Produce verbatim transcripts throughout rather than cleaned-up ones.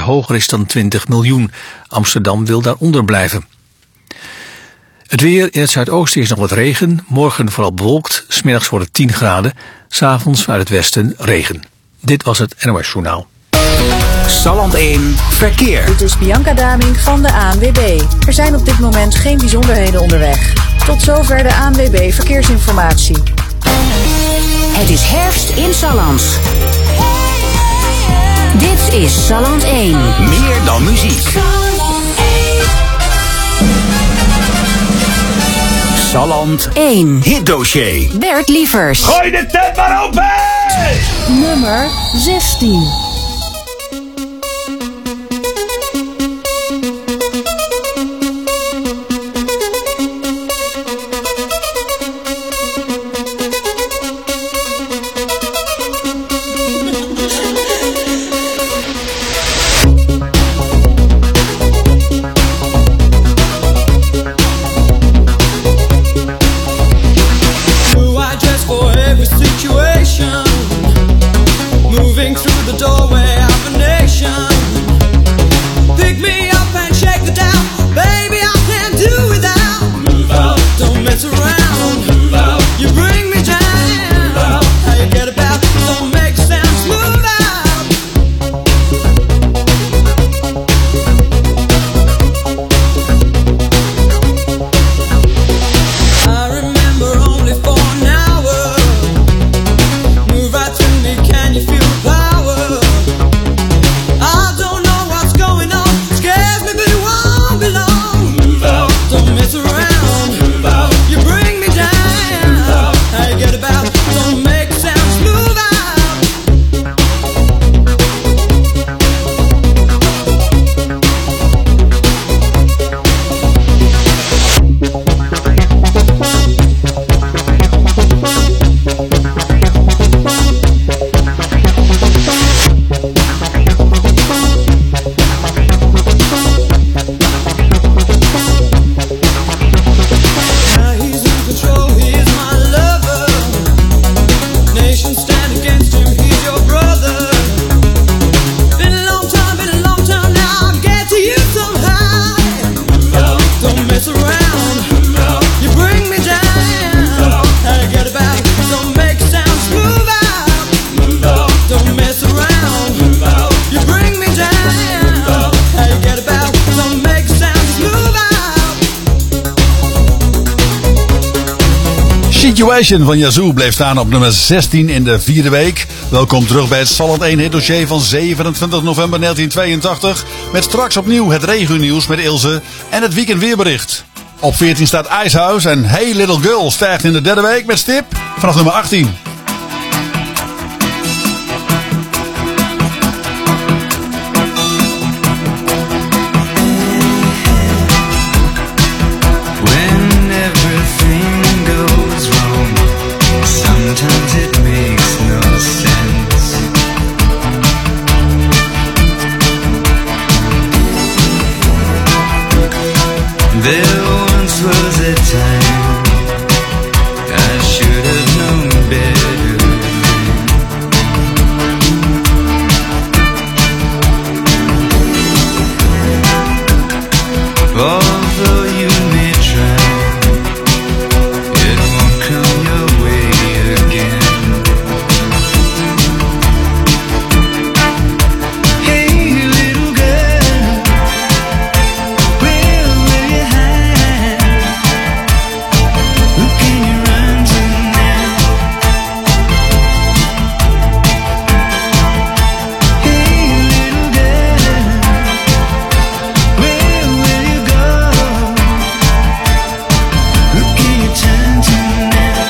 hoger is dan twintig miljoen. Amsterdam wil daaronder blijven. Het weer: in het zuidoosten is nog wat regen. Morgen vooral bewolkt. 's Middags wordt het tien graden. 's Avonds vanuit het westen regen. Dit was het N O S Journaal. Salland één Verkeer. Dit is Bianca Daming van de A N W B. Er zijn op dit moment geen bijzonderheden onderweg. Tot zover de A N W B Verkeersinformatie. Het is herfst in Salland. Dit is Salland één. Meer dan muziek. Salland één. Hitdossier. Bert Lievers. Gooi de tent maar open! Nummer zestien. Situation van Yazoo bleef staan op nummer zestien in de vierde week. Welkom terug bij het Salland één hitdossier van zevenentwintig november negentien tweeëntachtig. Met straks opnieuw het regionieuws met Ilse en het weekendweerbericht. Op veertien staat Icehouse en Hey Little Girl stijgt in de derde week met stip vanaf nummer achttien. There once was a time I should have known better. Although you may try, it won't come your way again. Hey little girl, where will you hide? Who can you run to now? Hey little girl, where will you go? Who can you turn to now?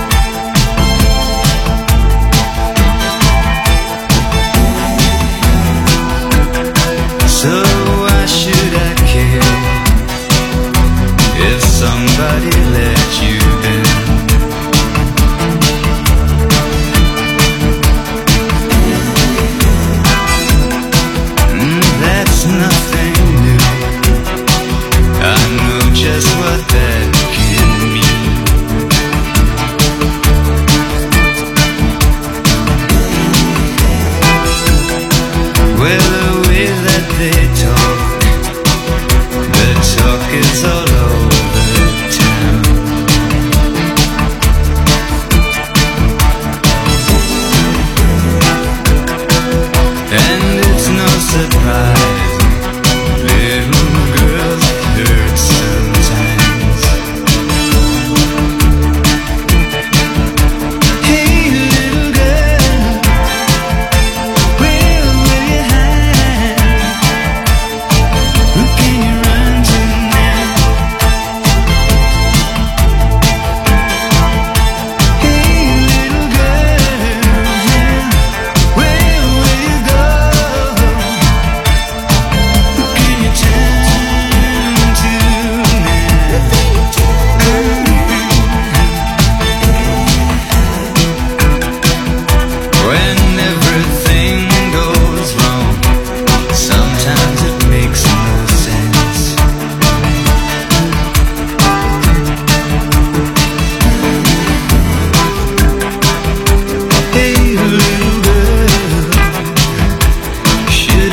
So why should I care if somebody let you down? Mm, that's nothing new. I know just what that can mean. Well, the way that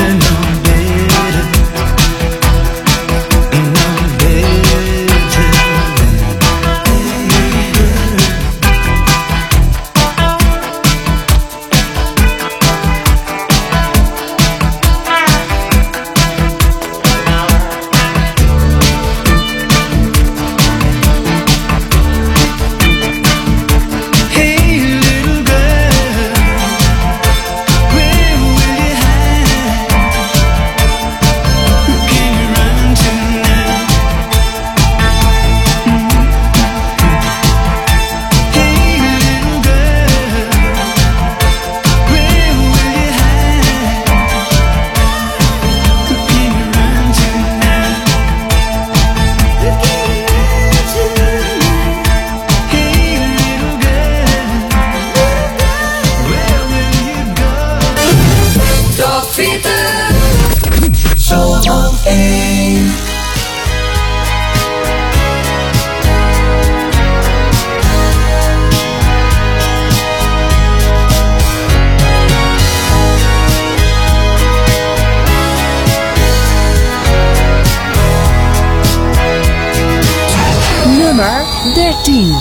Nummer dertien.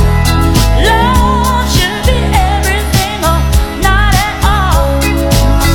Love should be everything or not at all.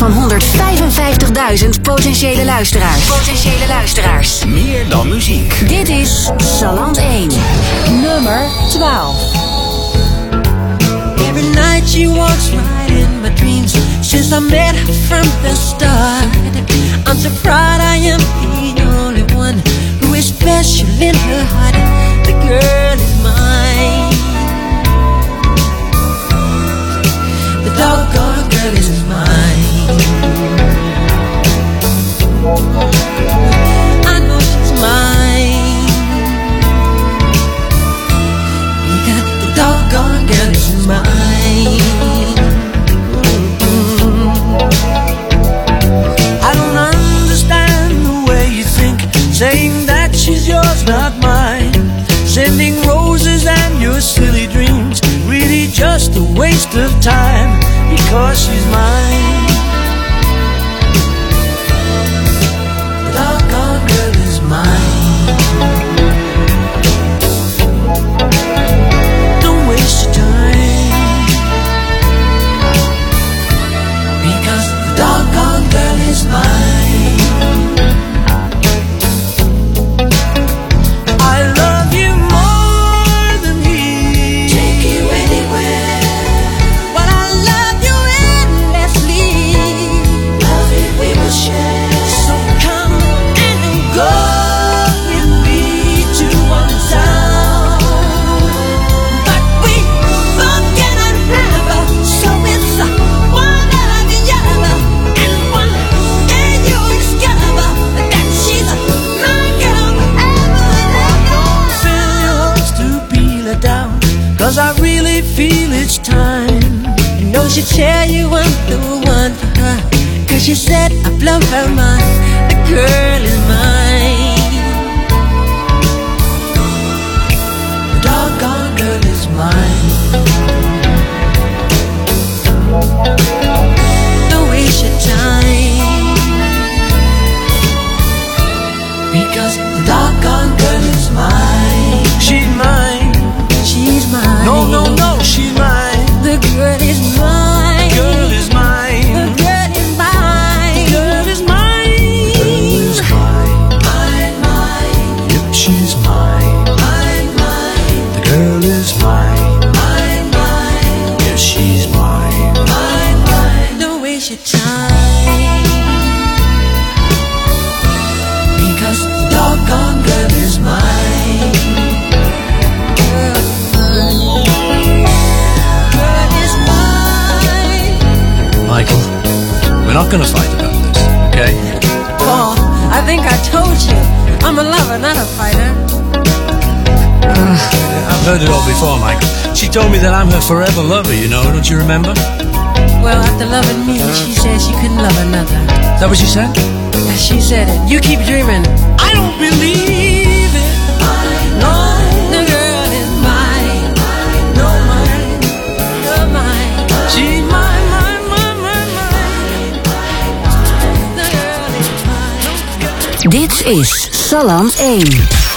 van honderdvijfenvijftigduizend potentiële luisteraars. Potentiële luisteraars. Meer dan muziek. Dit is Salland één. Nummer twaalf. Every night she walks right in my dreams. Since I met her from the start, I'm so proud I am the only one who is special in her heart. The girl is mine. The doggone girl is mine. I know she's mine. Because the doggone girl is mine. I don't understand the way you think, saying that she's yours, not mine. Sending roses and your silly dreams, really just a waste of time, because she's mine. The doggone girl is mine. Don't waste your time, because the doggone girl is mine. I love you more than he. Take you anywhere. But I love you endlessly. Love it we will share. So come and go with me to one town. But we both cannot have, so it's one out of the other, and one day you discover that she's my girl forever and ever. Don't fill your hopes to peel her down, 'cause I really feel it's time. You know she tell you I'm the one for her, 'cause she said I blow her mind. The girl is mine. The doggone girl is mine. Don't waste your time, because the doggone girl is mine. She's mine. She's mine. No, no, no, she's mine. The girl is mine. The girl is mine. The girl is mine. The girl is mine. The girl is mine. Mine, mine. Yep, she's mine. Mine, mine. The girl is mine. Mine, mine. Yes, she's mine. Mine, mine. Don't waste your time, because the doggone girl is mine. Girl is mine. Girl is mine. Michael, we're not going to fight about this, okay? Paul, I think I told you, I'm a lover, not a fighter. I've heard it all before, Michael. She told me that I'm her forever lover, you know, don't you remember? Well, after loving me, she said she couldn't love another. Is that what she said? Yeah, she said it. You keep dreaming. I don't believe it. No, the girl is mine. No, mine. You're mine. She's mine, mine, mine, mine, mine. The girl is mine. Dit is Salland één.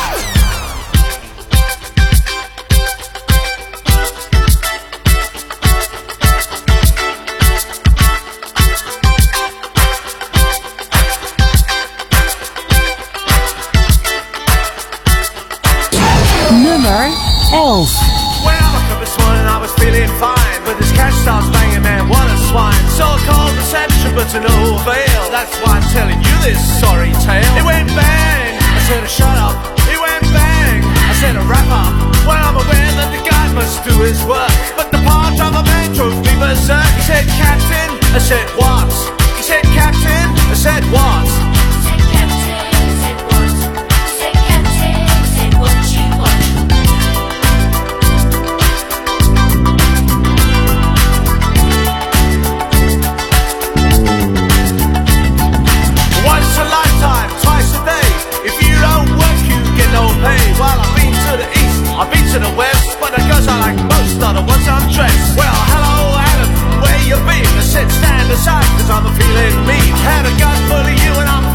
Nummer elf. When I woke up this morning I was feeling fine, but this cash starts banging, man, what a swine. So I called reception but to no avail. That's why I'm telling you this sorry tale. It went bang, I said a shut up. It went bang, I said a wrap up. Well, I'm aware that the guy must do his work, but the part of a man drove me berserk. He said, Captain, I said, what? He said, Captain, I said, what? I've been to the west, but the girls I like most are the ones I'm dressed. Well, hello Adam, where you been? I said stand aside, cause I'm a feeling mean. Had a gun full of you and I'm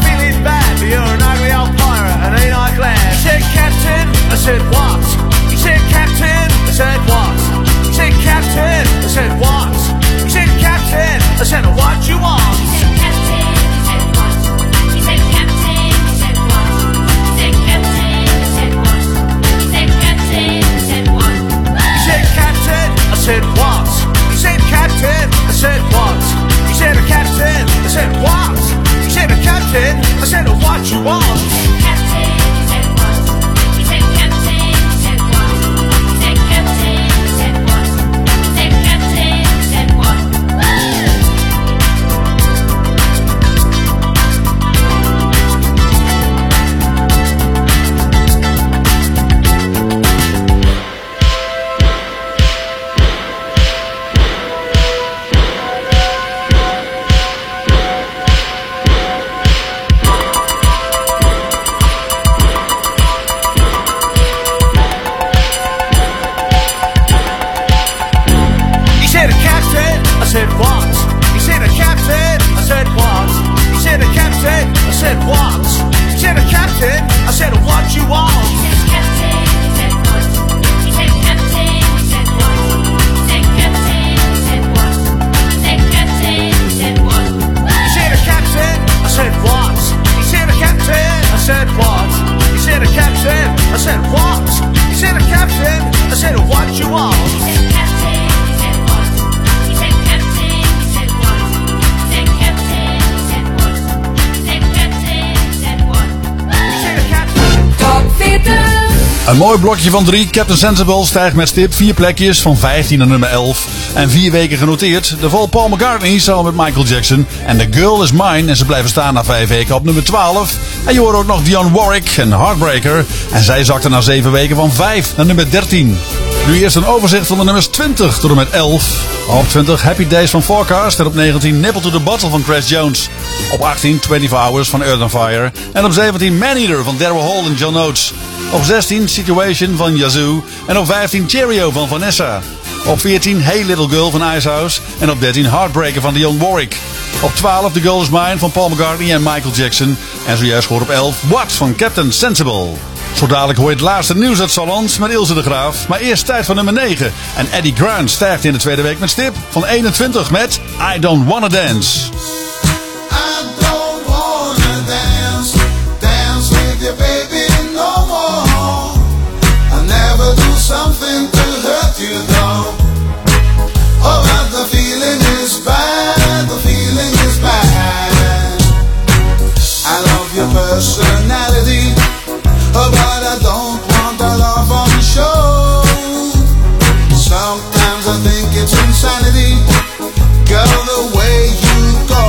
said, Captain, I said, what you want? He said, Captain, he said, what? He said, Captain, he said, what? He said, Captain, he said, what? He said, Captain, he said, what? He said, Captain, I said, what? He said, Captain, I said, what? He said, Captain, I said, what? He said, Captain, I said, what you want? He said, Captain, he said, what? He said, Captain, he said, what? He said, Captain, he said, what? He said, Captain, he said, what? He said, Captain. Top veertig. Een mooi blokje van drie. Captain Sensible stijgt met stip vier plekjes van vijftien naar nummer elf. En vier weken genoteerd. De vol Paul McCartney samen met Michael Jackson. En The Girl Is Mine. En ze blijven staan na vijf weken op nummer twaalf. En je hoort ook nog Dionne Warwick en Heartbreaker. En zij zakte na zeven weken van vijf naar nummer dertien. Nu eerst een overzicht van de nummers twintig tot en met elf. Op twintig Happy Days van Forecast. En op negentien Nipple to the Bottle van Grace Jones. Op achttien twenty-four Hours van Earth and Fire. En op zeventien Maneater van Daryl Hall en John Oates. Op zestien Situation van Yazoo. En op vijftien Cheerio van Vanessa. Op veertien Hey Little Girl van Icehouse. En op dertien Heartbreaker van Dionne Warwick. Op twaalf The Girl Is Mine van Paul McCartney en Michael Jackson. En zojuist gehoord op elf What van Captain Sensible. Zo dadelijk hoor je het laatste nieuws uit Salland met Ilse de Graaf. Maar eerst tijd voor nummer negen. En Eddie Grant stijgt in de tweede week met stip van eenentwintig met I Don't Wanna Dance. I don't wanna dance, dance with you baby no more. I never do something to hurt you though. Oh, but the feeling is bad, the feeling is bad. I love your personality, oh, but I don't want a love on the show. Sometimes I think it's insanity, girl, the way you go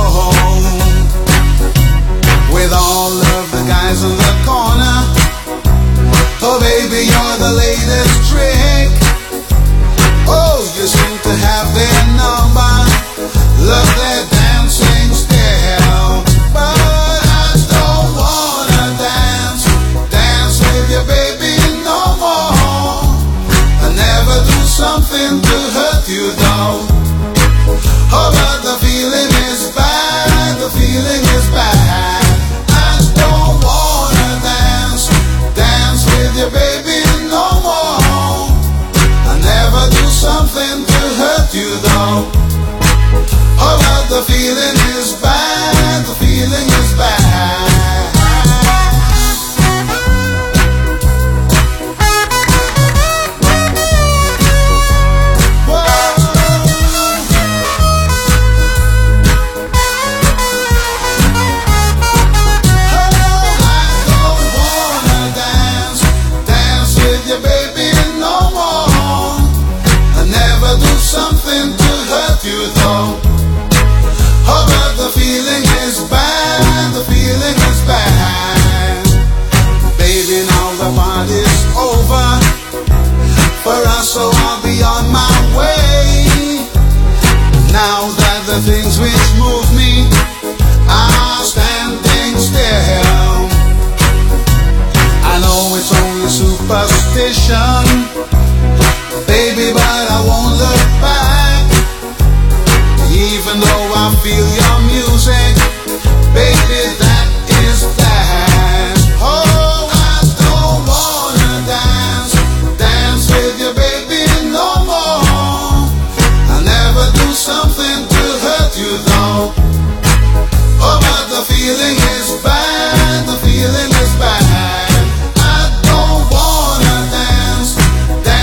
with all of the guys in the corner. Oh baby, you're the latest trick. Oh, you seem to have their number, love their dancing still. But I don't wanna dance, dance with you baby no more. I never do something to hurt you though. Oh, but the feeling is bad, the feeling is bad. I don't wanna dance, dance with you baby no more. I never do something to hurt you though. Oh, but the feeling is bad, the feeling is bad. Something to hurt you though. Oh, but the feeling is bad, the feeling is bad. Baby, now the party's over for us, so I'll be on my way. Now that the things which move me are standing still. I know it's only superstition, baby, but I won't look back. Even though I feel your music, baby, that is that. Oh, I don't wanna dance, dance with you baby no more. I never do something to hurt you though. Oh, but the feeling is bad, the feeling is bad. I don't wanna dance, dance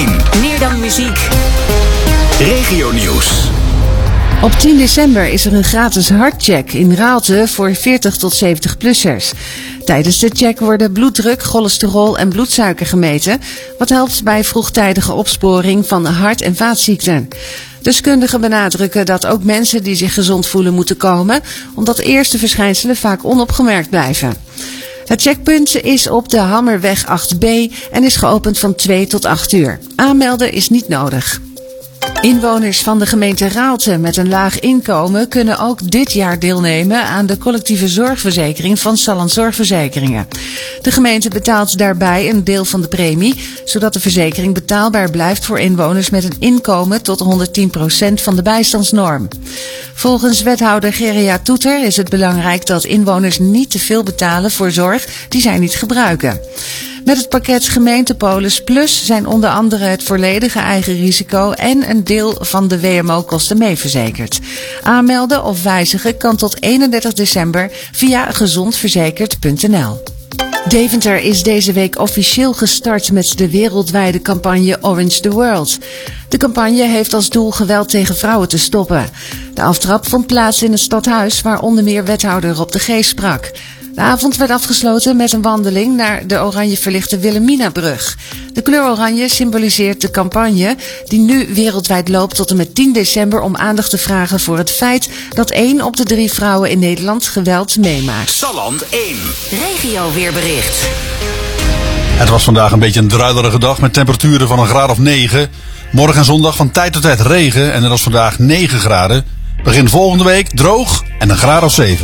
één. Meer dan muziek. Regionieuws. Op tien december is er een gratis hartcheck in Raalte voor veertig tot zeventig-plussers. Tijdens de check worden bloeddruk, cholesterol en bloedsuiker gemeten, wat helpt bij vroegtijdige opsporing van hart- en vaatziekten. Deskundigen benadrukken dat ook mensen die zich gezond voelen moeten komen, omdat eerste verschijnselen vaak onopgemerkt blijven. Het checkpunt is op de Hammerweg acht B en is geopend van twee tot acht uur. Aanmelden is niet nodig. Inwoners van de gemeente Raalte met een laag inkomen kunnen ook dit jaar deelnemen aan de collectieve zorgverzekering van Salland Zorgverzekeringen. De gemeente betaalt daarbij een deel van de premie, zodat de verzekering betaalbaar blijft voor inwoners met een inkomen tot honderdtien procent van de bijstandsnorm. Volgens wethouder Geria Toeter is het belangrijk dat inwoners niet te veel betalen voor zorg die zij niet gebruiken. Met het pakket Gemeentepolis Plus zijn onder andere het volledige eigen risico en een deel van de W M O-kosten meeverzekerd. Aanmelden of wijzigen kan tot eenendertig december via gezondverzekerd punt n l. Deventer is deze week officieel gestart met de wereldwijde campagne Orange the World. De campagne heeft als doel geweld tegen vrouwen te stoppen. De aftrap vond plaats in het stadhuis waar onder meer wethouder Rob de Geest sprak. De avond werd afgesloten met een wandeling naar de oranje verlichte Wilhelminabrug. De kleur oranje symboliseert de campagne die nu wereldwijd loopt tot en met tien december om aandacht te vragen voor het feit dat één op de drie vrouwen in Nederland geweld meemaakt. Salland één. Regio weerbericht. Het was vandaag een beetje een druilerige dag met temperaturen van een graad of negen. Morgen en zondag van tijd tot tijd regen en er was vandaag negen graden. Begin volgende week droog en een graad of zeven.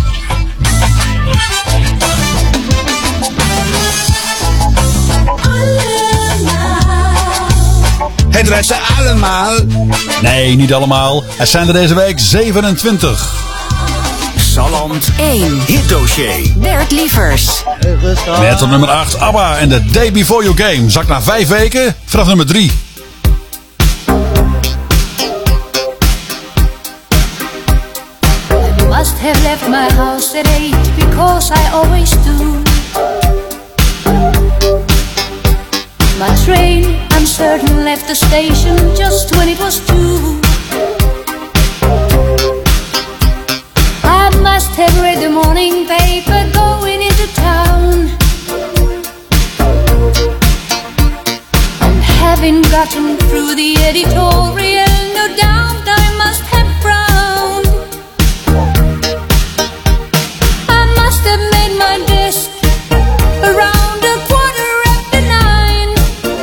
Het werd ze allemaal. Nee, niet allemaal. Het zijn er deze week zevenentwintig. Salland één. Hitdossier. Bert Lievers. Met op nummer acht ABBA en The Day Before You Came. Zakt na vijf weken vanaf nummer drie. I must have left my house at eight because I always do. My train, I'm certain, left the station just when it was two. I must have read the morning paper going into town, and having gotten through the editorial, no doubt I must have frowned. I must have made my desk around a quarter after nine,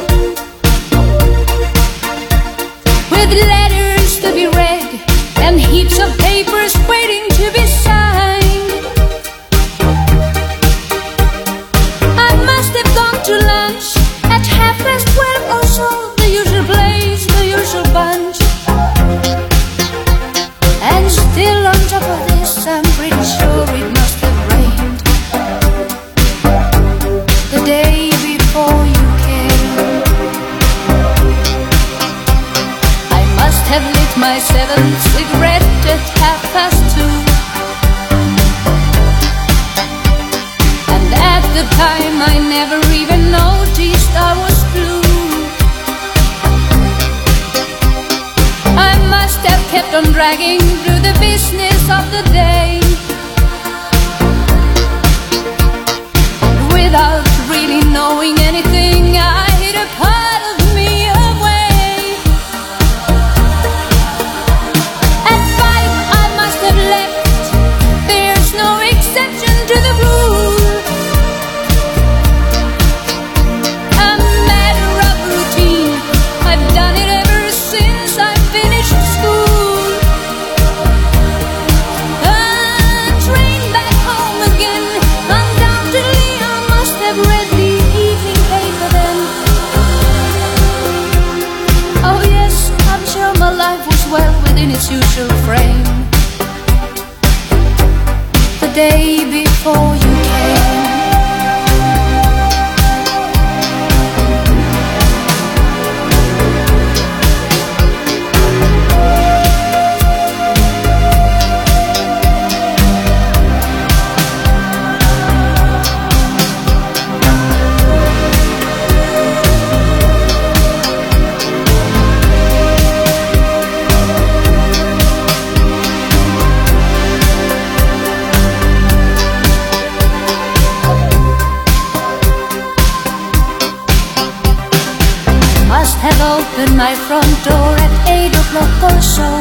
with letters to be read and heaps of papers waiting to be signed. I must have gone to lunch at half past twelve or so, the usual place, the usual bunch. And still on top of this, I'm pretty sure it must have rained the day before you came. I must have lit my seventh cigarette at half past two, and at the time I never even noticed I was blue. I must have kept on dragging through the business of the day without really knowing anything. I hid a part of me away. At five I must have left. There's no exception to the rule. A matter of routine, I've done it ever since I finished school. A train back home again, undoubtedly I must have read the evening paper then. Oh yes, I'm sure my life was well within its usual frame the day before you came. opened my front door at eight o'clock or so,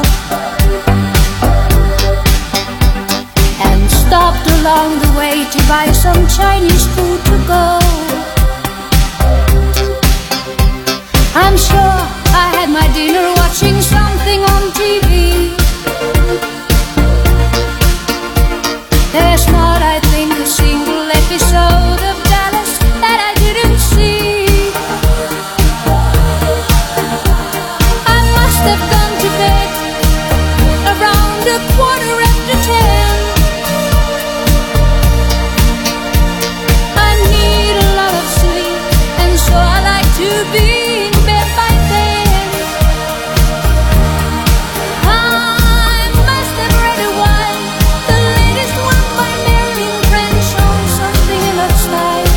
and stopped along the way to buy some Chinese food to go. I'm sure I had my dinner watching something on T V. There's not, I think, a single episode of Dallas that I didn't see. I must have gone to bed around a quarter after ten. I need a lot of sleep, and so I like to be in bed by then. I must have read a while the latest one by Marilyn Crenshaw, something in that style.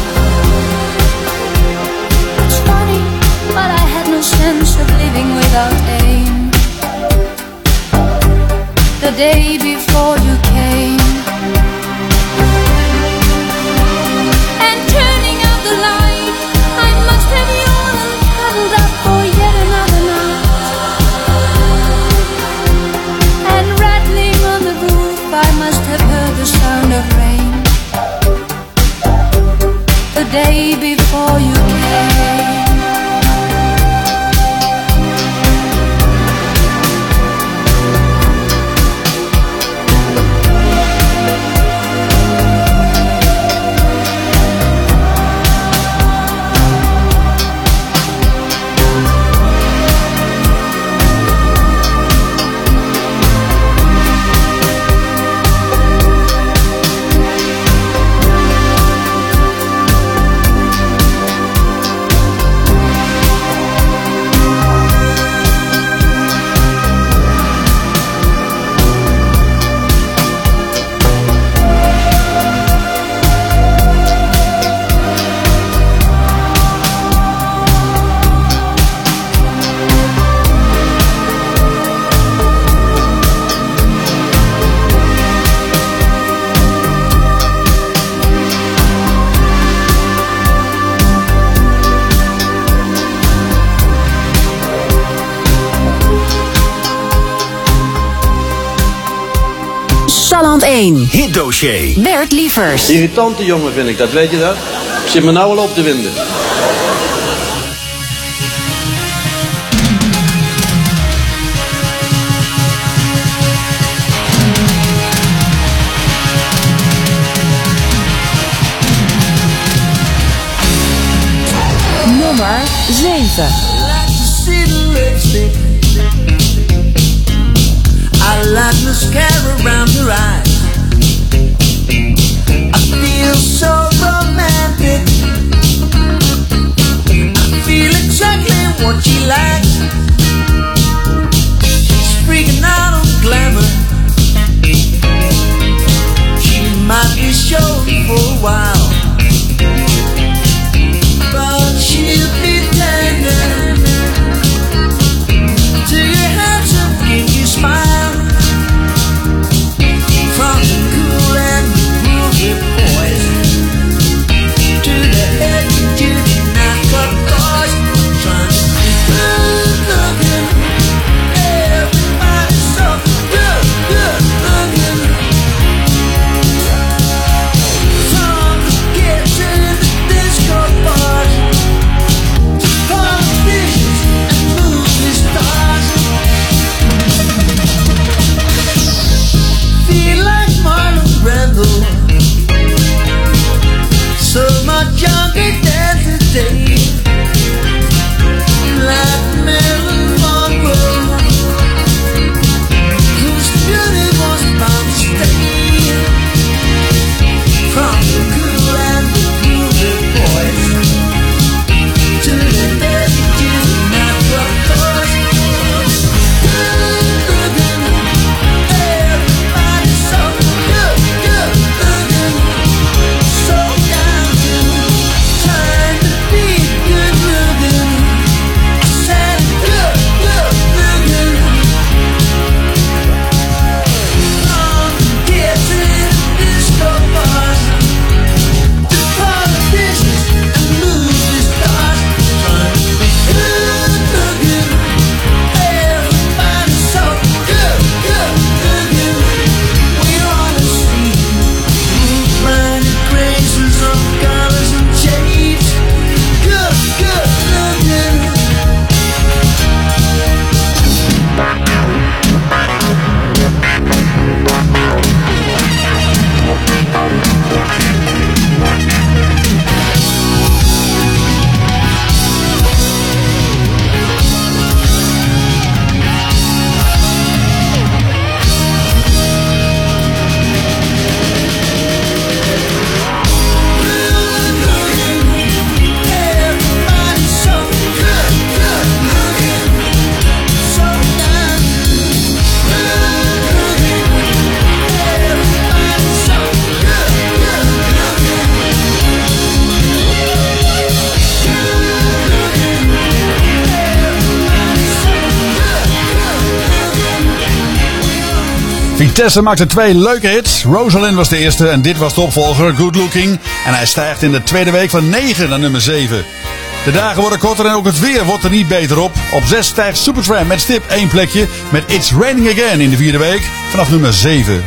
It's funny, but I had no sense of living without aim. The day before you came, and turning out the light, I must have yawned and cuddled up for yet another night. And rattling on the roof, I must have heard the sound of rain. The day before you came. Salland één. Hitdossier. Bert Lievers. Irritante jongen vind ik dat, weet je dat? Ik zit me nou al op te winden. Nummer zeven. I like mascara around her eyes. I feel so romantic. I feel exactly what she likes. She's freaking out on glamour. She might be showing for a while, but she'll be tender Vitesse maakte twee leuke hits. Rosalind was de eerste en dit was de opvolger, Good Looking. En hij stijgt in de tweede week van negen naar nummer zeven. De dagen worden korter en ook het weer wordt er niet beter op. Op zes stijgt Supertramp met stip één plekje met It's Raining Again in de vierde week vanaf nummer zeven.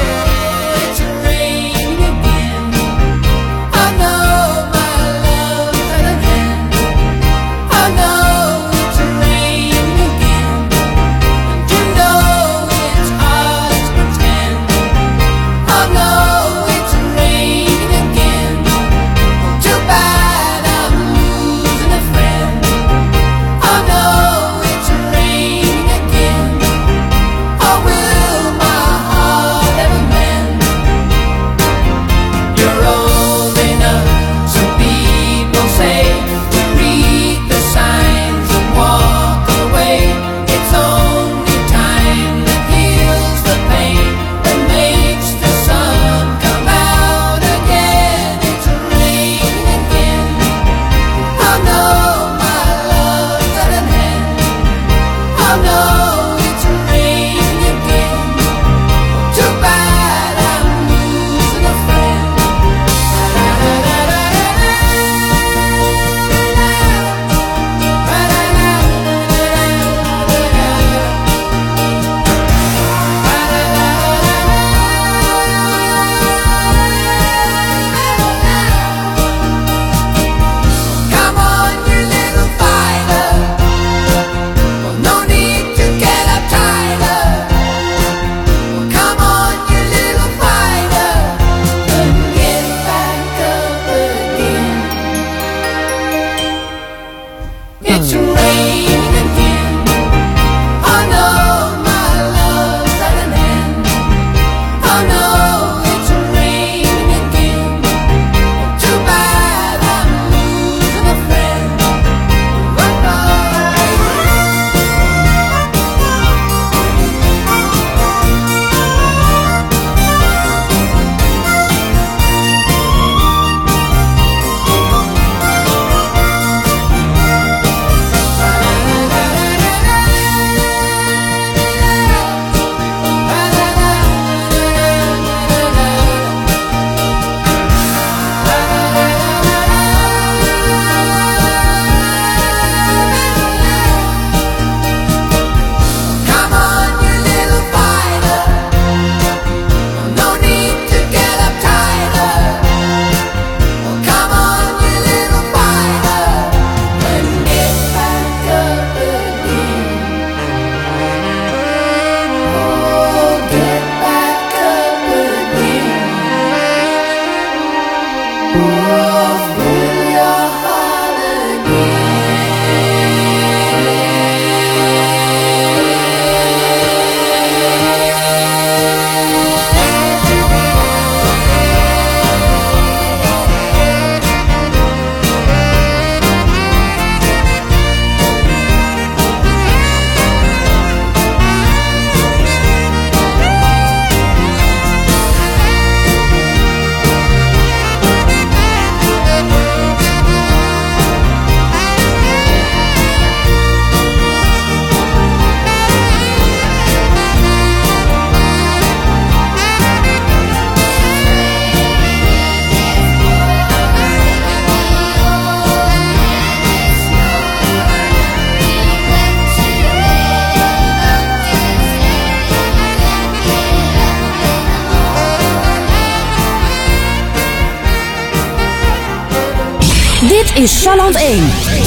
Dit is Salland één.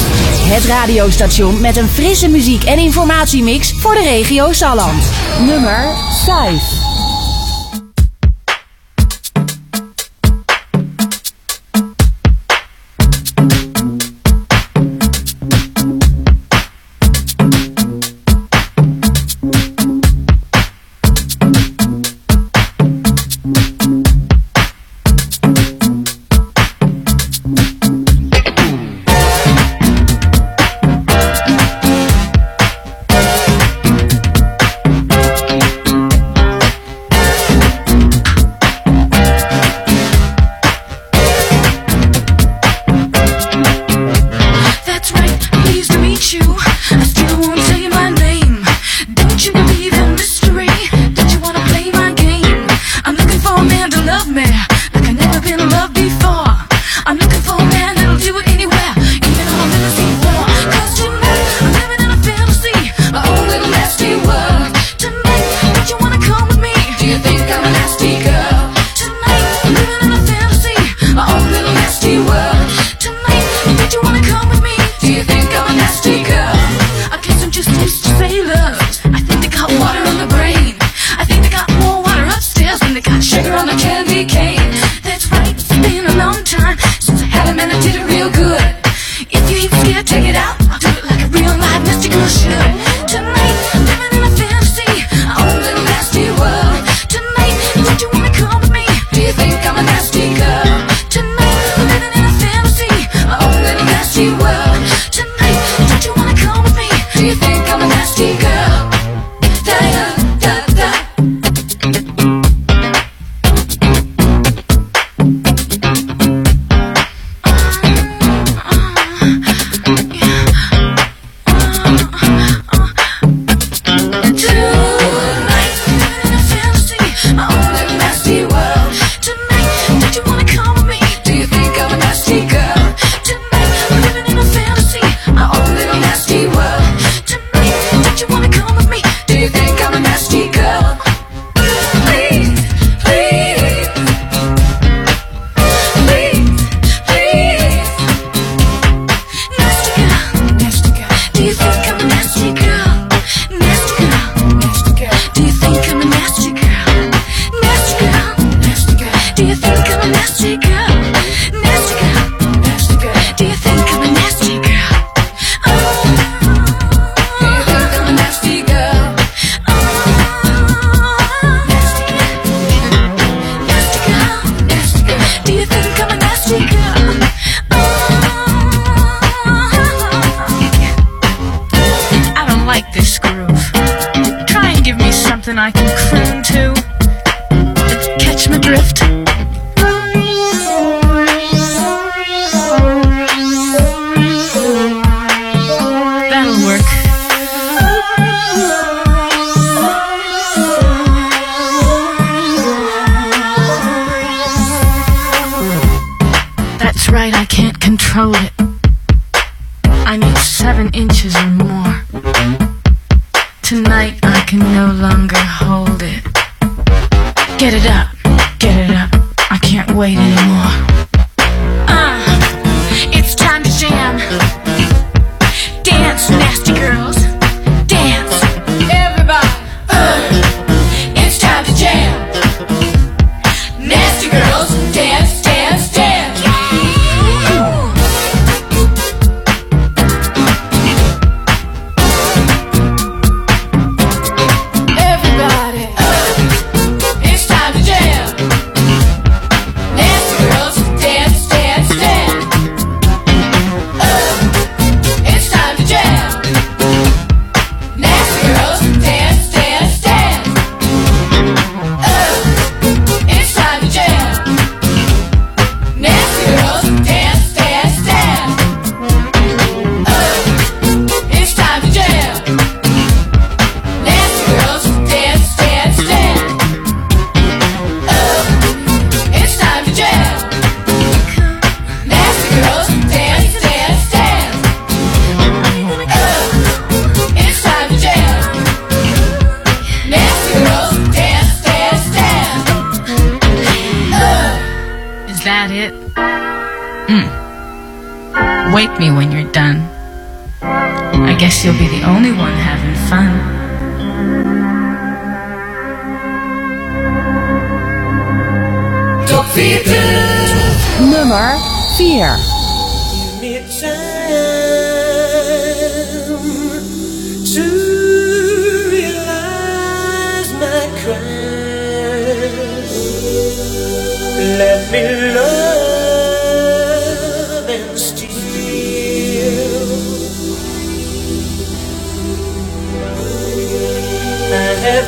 Het radiostation met een frisse muziek- en informatiemix voor de regio Salland. Nummer vijf. just taste of sailors. I think they got water on the brain. I think they got more water upstairs than they got sugar on the candy cane. That's right, it's been a long time since I had a man that did it real good. If you ain't scared, take it out. I'll do it like a real live nasty girl should. Tonight, I'm living in a fantasy, a own little nasty world. Tonight, don't you wanna come with me? Do you think I'm a nasty girl? Tonight, I'm living in a fantasy, a own little nasty world. Tonight, don't you wanna come with me? Do you think I'm a nasty girl? Da da da da. I can croon to. Catch my drift. That'll work. That's right, I can't control it. I need seven inches or more. Tonight I can no longer hold it. Get it up, get it up. I can't wait anymore. Uh, it's time to jam. Dance, nasty girls. Dance, everybody. Uh, it's time to jam. Nasty girls, dance, dance, dance. Wake me when you're done. I guess you'll be the only one having fun. Top veertig. Nummer vier. Give me time to realize my crime. Let me love and steal. I have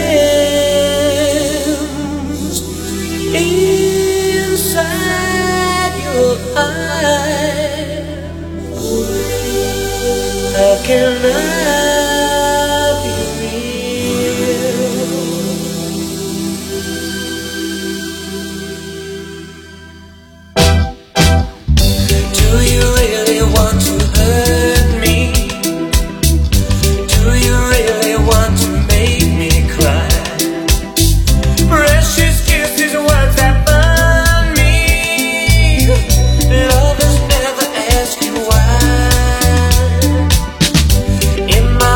danced inside your eyes. How can I be real? Do you really want to hurt me? Do you really want to make me cry? Precious kisses, words that burn me. Lovers never ask you why. In my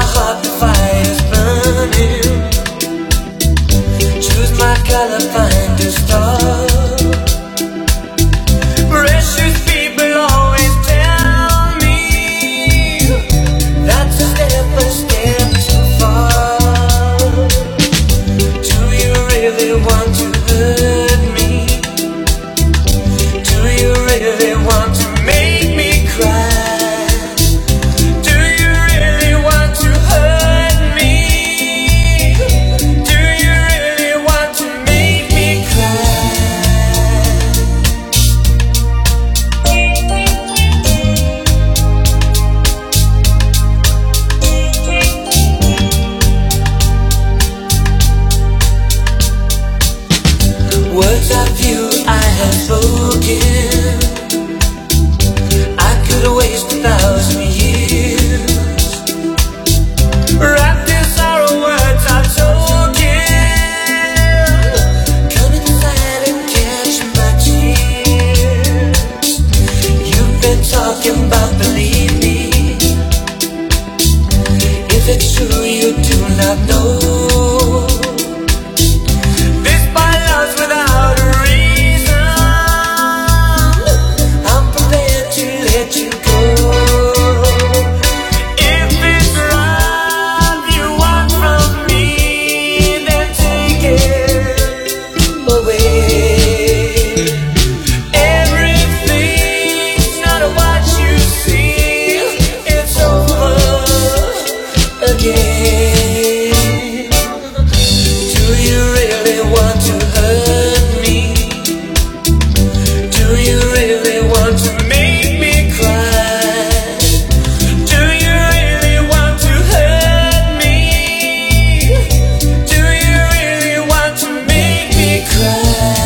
if it's true you do not know. This my love's without a reason. I'm prepared to let you go. If it's love you want from me, then take it away. Everything's not what you see. It's over again. Do you really want to hurt me? Do you really want to make me cry? Do you really want to hurt me? Do you really want to make me cry?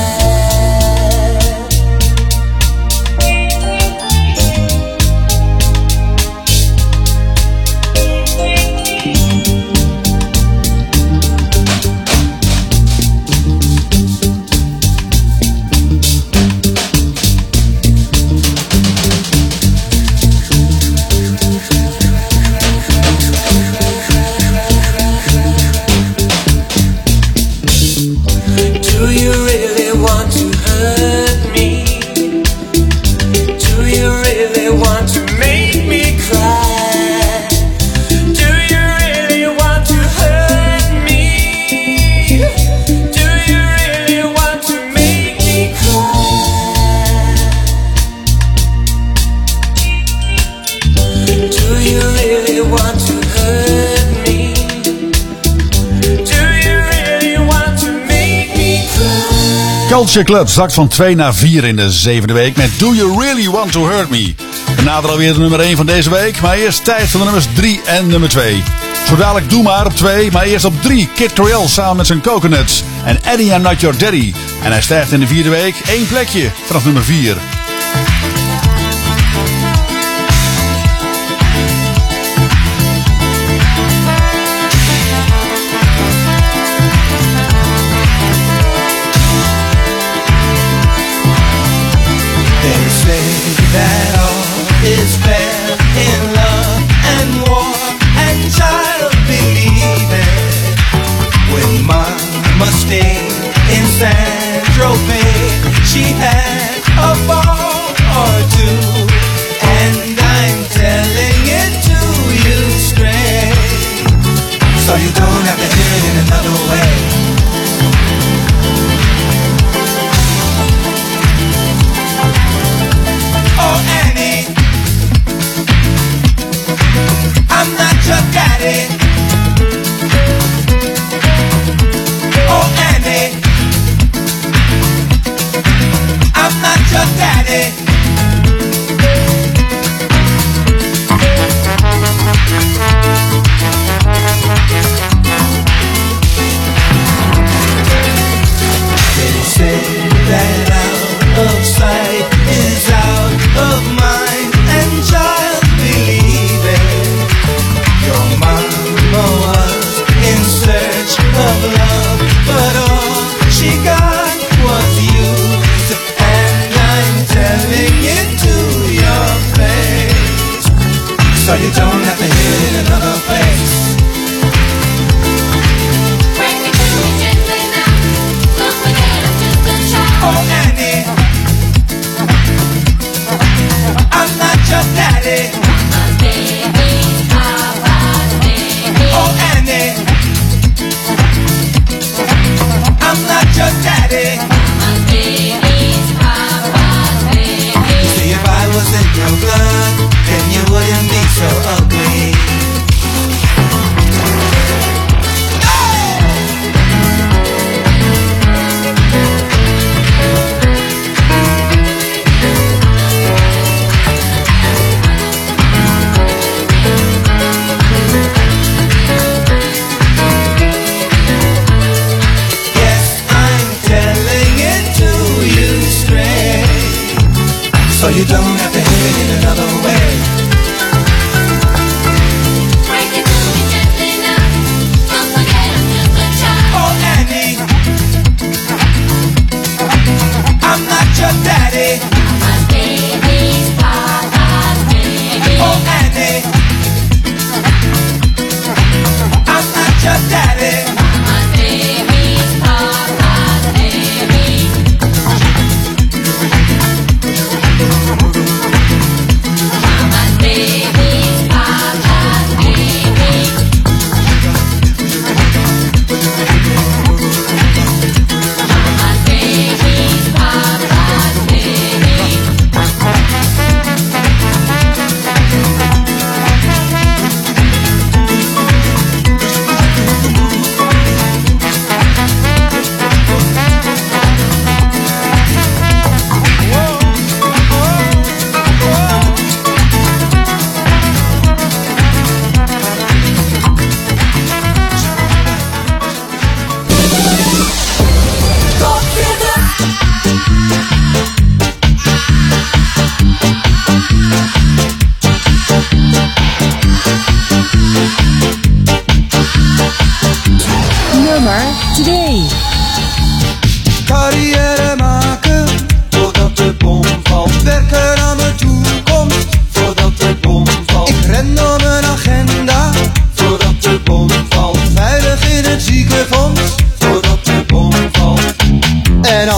Do you really want to hurt me? Do you really want to make me cry? Do you really want to hurt me? Do you really want to make me cry? Do you really want to hurt me? Do you really want to make me cry? Culture Club zakt van twee naar vier in de zevende week met Do You Really Want To Hurt Me. We naderen alweer de nummer één van deze week, maar eerst tijd voor de nummers drie en nummer twee. Zo dadelijk Doe Maar op twee, maar eerst op drie Kid Creole samen met zijn Coconuts en Eddie I'm Not Your Daddy. En hij stijgt in de vierde week één plekje vanaf nummer vier. They say that all is fair in love and war and child believing. When Mama stayed in San Tropez, she had a ball or two, and I'm telling it to you straight, so you don't have to hear it in another way. Oh Annie, I'm not your daddy. Oh Annie,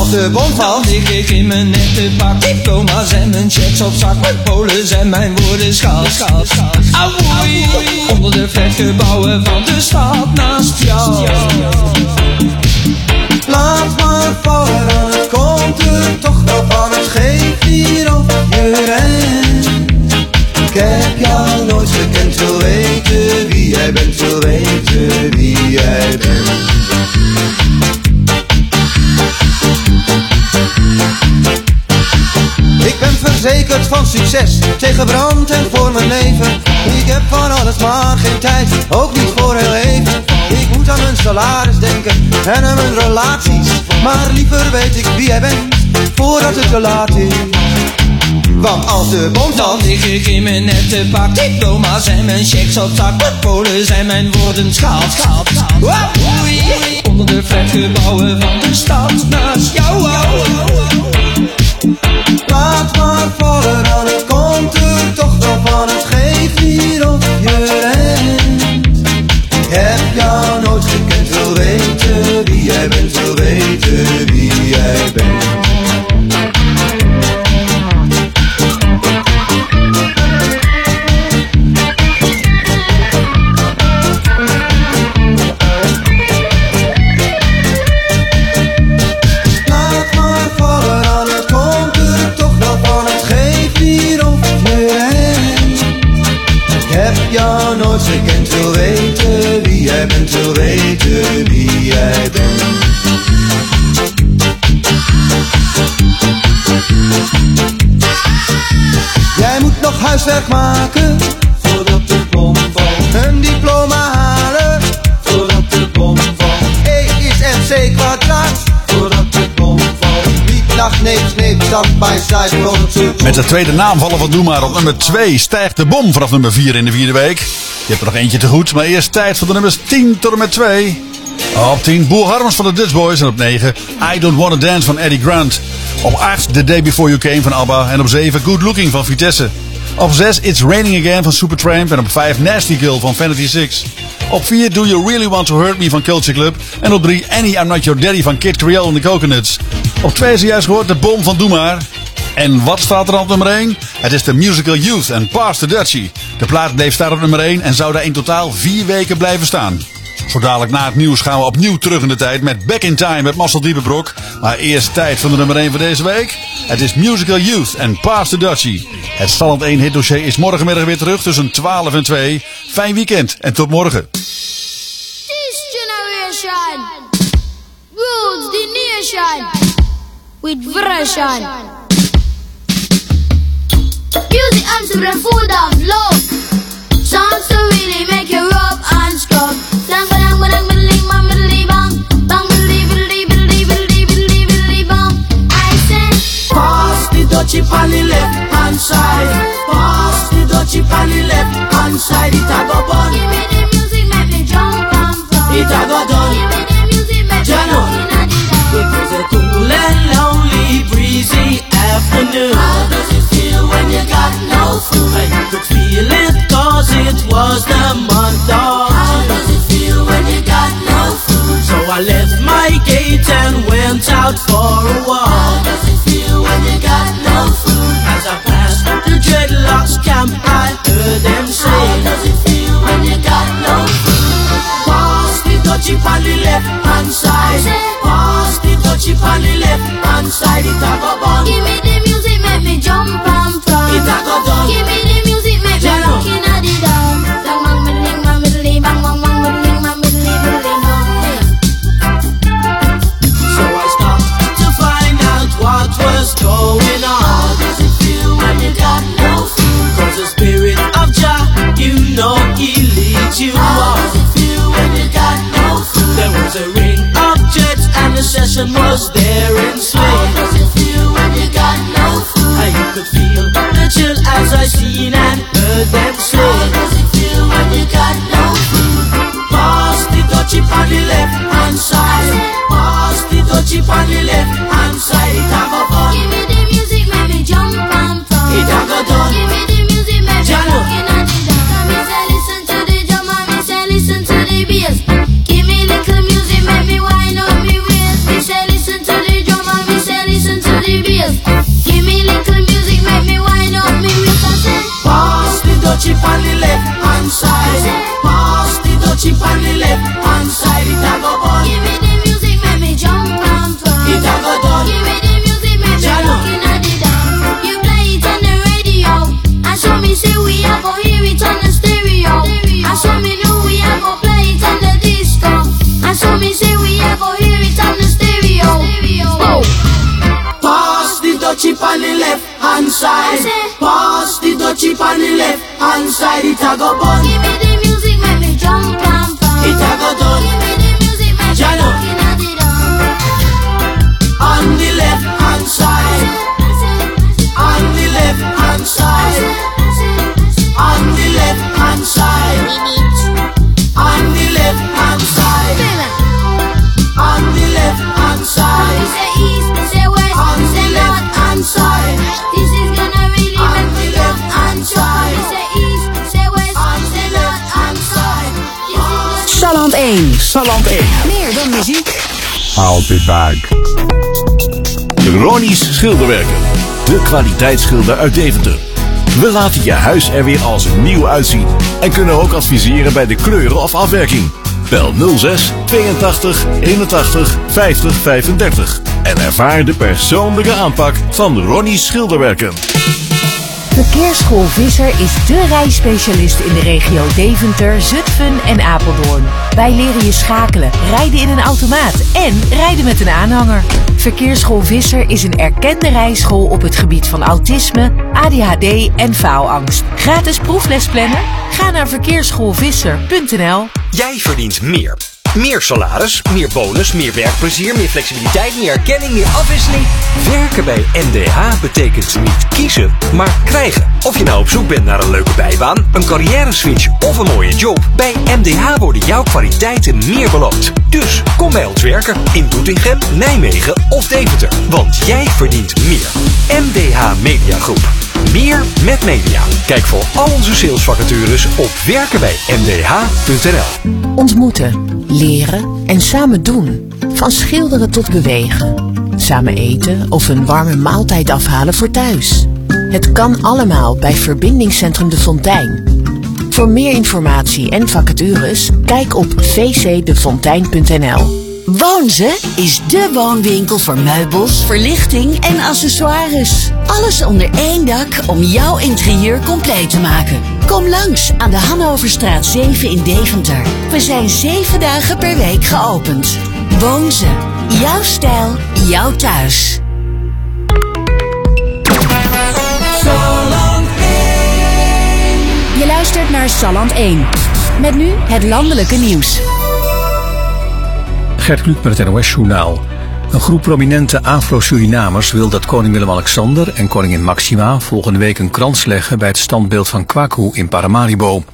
als de bom valt, dan lig ik in mijn nette pak. Diploma's en mijn checks op zak. Mijn polen zijn mijn woorden schaal, schaal, schaal. Auwoei, onder de flatgebouwen van de stad naast jou. Laat maar vallen, het komt er toch wel van. Het geeft hier of je rent. Ik heb jou nooit gekend, wil weten wie jij bent, wil weten wie jij bent. Ik ben verzekerd van succes, tegen brand en voor mijn leven. Ik heb van alles maar geen tijd, ook niet voor heel even. Ik moet aan mijn salaris denken en aan mijn relaties. Maar liever weet ik wie jij bent, voordat het te laat is. Want als de bom dan valt, lig ik in mijn nette pak. Diploma's en mijn checks op zak. Mijn polen zijn mijn woorden schaal, schaal, schaal. Auwoei, onder de flatgebouwen van de stad naast jou. laat maar vallen, dan het komt er toch wel van. Het geeft hier of je rent. Ik heb jou nooit gekend, wil weten wie jij bent, wil weten wie jij bent. Laat maar vallen, dan het komt er toch wel van. Het geeft hier of je rent. Ik heb jou nooit gekend, wil weten wie jij bent, wil weten wie jij bent. Jij moet nog huiswerk maken voordat de bom valt. Een diploma halen voordat de bom valt. E is M C kwadraat voordat de bom valt. Niet nacht, neep, sneep, side by side, roll to. Met de tweede naamvallen van Doe Maar op nummer twee stijgt de bom vanaf nummer vier in de vierde week. Je hebt er nog eentje te goed, maar eerst tijd voor de nummers tien tot en met twee. Op tien Boel Harms van de Dutch Boys en op negen I Don't Wanna Dance van Eddie Grant. Op acht The Day Before You Came van ABBA en op zeven Good Looking van Vitesse. Op zes It's Raining Again van Supertramp en op vijf Nasty Girl van Vanity Six. Op vier Do You Really Want To Hurt Me van Culture Club en op drie Annie I'm Not Your Daddy van Kid Creole en The Coconuts. Op twee is juist gehoord de bom van Doe Maar. En wat staat er dan op nummer één? Het is de Musical Youth en Pass the Dutchie. De plaat bleef staan op nummer één en zou daar in totaal vier weken blijven staan. Zo dadelijk na het nieuws gaan we opnieuw terug in de tijd met Back in Time met Marcel Diepenbroek. Maar eerst tijd van de nummer één van deze week. Het is Musical Youth en Pass the Dutchie. Het Salland één hitdossier is morgenmiddag weer terug tussen twaalf en twee. Fijn weekend en tot morgen. This generation rules the nation with version. Music and to the food of love. Songs to really make you rub and scrub. Bang bang bang bang bang bang bang bang bang bang. I say, pass the dutchie on the left hand side. Pass the dutchie on the left hand side. It a go bun. Give me the music, make me jump and fun. It a go done. Give me the music, make me Jano. jump and It was a cool and lonely, breezy afternoon. How does it feel when you got no food? I could feel it cause it was the month of How does it feel when you got no food? So I left my gate and went out for a walk. How does it feel when you got no food? As I passed the dreadlocks camp I heard them say, How does it feel when you got no food? pass the dutchie on the left hand side. Pass the dutchie on the left hand side. It a go bun. Give me the music, make me jump and fun. It a go done. Give me the music, make me Jano. looking at the down. Bang bang middling, bang middling, bang bang bang middling, bang middling, middling, bang. So I stopped to find out what was going on. How does it feel when you got no food? Cause the spirit of Jah, you know he leads you How on. does it feel when you got no food? There was a ring of jets and the session was there in swing. How does it feel when you got no food? And you could feel the chill as I seen and heard them How say, does it feel when you got no food? pass the dutchie on the left hand side. Pass the dutchie on the left hand side. It a go fun. Give me the music, make me jump and fun. It a go done. Give me the music, make me Jano. looking at the down. Me say listen to the drum and me say listen to the bass. Give me little music, make me wind up me waist. Me say listen to the drum and me left hand side, it a go on. Give me the music, make me jump and pump. It a go done. Give me the music, make me Jalo. looking at the dance. You play it on the radio, and show me say we a go hear it on the stereo. And show me know we a go play it on the disco. And show me say we a go hear it on the stereo. Oh. Pass the dutchie on the left hand side. Pass the dutchie on the left hand side, it a go on. Give me the music, make me jump and pump. It a go done. Give me the music, make me Jalo. looking at the dance. On the left hand side. On the left hand side. On the left hand side. On the left hand side. On the left hand side. Say east, say west, On the say left north. hand side. This is gonna really On make the me left jump hand and jump. side. Say east, say west, On the say left north hand and side. south. Salland één. Salland één. Meer dan muziek. I'll be back. Ronnie's Schilderwerken. De kwaliteitsschilder uit Deventer. We laten je huis er weer als nieuw uitzien. En kunnen ook adviseren bij de kleuren of afwerking. Bel nul zes tweeëntachtig eenentachtig vijftig vijfendertig. En ervaar de persoonlijke aanpak van Ronnie's Schilderwerken. Verkeersschool Visser is dé rijspecialist in de regio Deventer, Zutphen en Apeldoorn. Wij leren je schakelen, rijden in een automaat en rijden met een aanhanger. Verkeersschool Visser is een erkende rijschool op het gebied van autisme, A D H D en faalangst. Gratis proeflesplanner? Ga naar verkeersschoolvisser punt n l. Jij verdient meer. Meer salaris, meer bonus, meer werkplezier, meer flexibiliteit, meer erkenning, meer afwisseling. Werken bij M D H betekent niet kiezen, maar krijgen. Of je nou op zoek bent naar een leuke bijbaan, een carrière switch of een mooie job. Bij M D H worden jouw kwaliteiten meer beloond. Dus kom bij ons werken in Doetinchem, Nijmegen of Deventer. Want jij verdient meer. M D H Media Groep. Meer met media. Kijk voor al onze salesvacatures op werken bij m d h punt n l. Ontmoeten, leren en samen doen. Van schilderen tot bewegen. Samen eten of een warme maaltijd afhalen voor thuis. Het kan allemaal bij Verbindingscentrum De Fontein. Voor meer informatie en vacatures, kijk op v c de fontein punt n l. Woonze is dé woonwinkel voor meubels, verlichting en accessoires. Alles onder één dak om jouw interieur compleet te maken. Kom langs aan de Hannoverstraat zeven in Deventer. We zijn zeven dagen per week geopend. Woonze, jouw stijl, jouw thuis. Je luistert naar Salland één. Met nu het landelijke nieuws. Gert Kluk met het N O S-journaal. Een groep prominente Afro-Surinamers wil dat koning Willem-Alexander en koningin Maxima volgende week een krans leggen bij het standbeeld van Kwaku in Paramaribo.